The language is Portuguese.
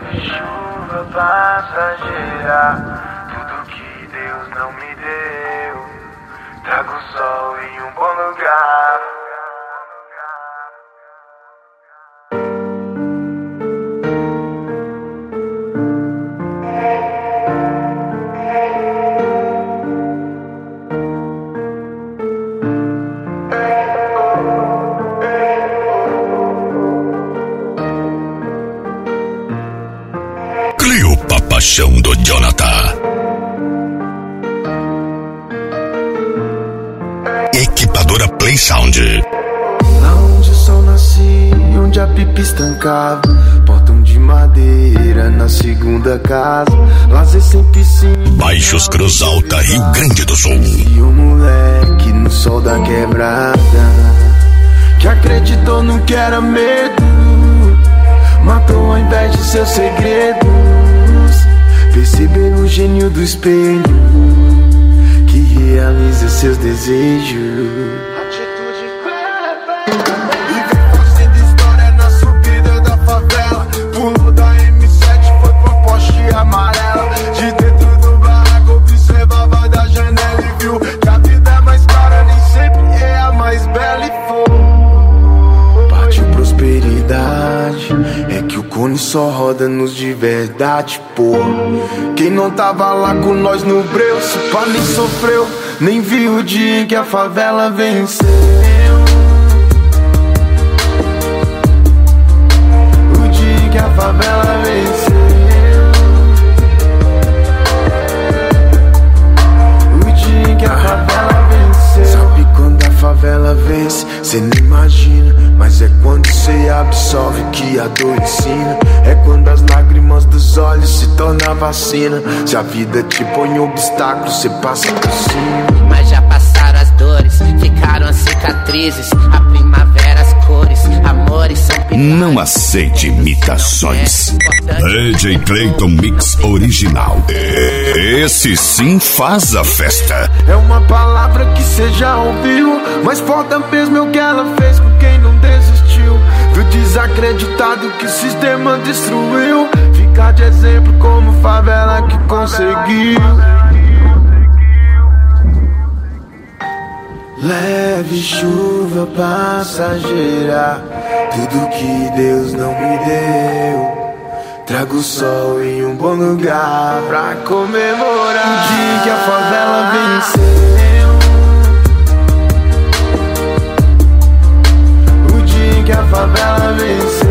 Leve chuva passageira, tudo que Deus não me deu. Trago o sol em um bom lugar. Paixão do Jonathan. Equipadora Play Sound. Lá onde o sol nascia, onde a pipa estancava, portão de madeira na segunda casa, lazer sem piscina. Baixos Cruz Alta, Rio Grande do Sul. E o moleque no sol da quebrada, que acreditou no que era medo, matou ao invés de seus segredos. Perceber o gênio do espelho que realiza seus desejos. Atitude e vem fazendo história na subida da favela. Pulo da M7, foi pra Porsche amarela. De dentro do barraco observava da janela e viu que a vida é mais cara, nem sempre é a mais bela. E foi partiu prosperidade, é que o cone só roda nos de verdade, porra. Quem não tava lá com nós no breu, se pá nem sofreu, nem viu o dia em que a favela venceu. O dia em que a favela venceu. O dia em que a favela venceu. Sabe quando a favela vence, cê não imagina, mas é quando cê absorve que a dor ensina. É quando as lágrimas dos olhos se tornam vacina. Se a vida te põe obstáculos, cê passa por cima. Mas já passaram as dores, ficaram as cicatrizes. A primavera, as cores, amores são pilares. Não aceite imitações. DJ Clayton Mix Original. Esse sim faz a festa. É uma palavra que cê já ouviu, mas foda mesmo é o que ela fez com quem não desistiu. Do desacreditado que o sistema destruiu, ficar de exemplo como favela que conseguiu. Leve chuva passageira, tudo que Deus não me deu. Trago o sol em um bom lugar pra comemorar o dia que a favela venceu. O dia que a favela venceu.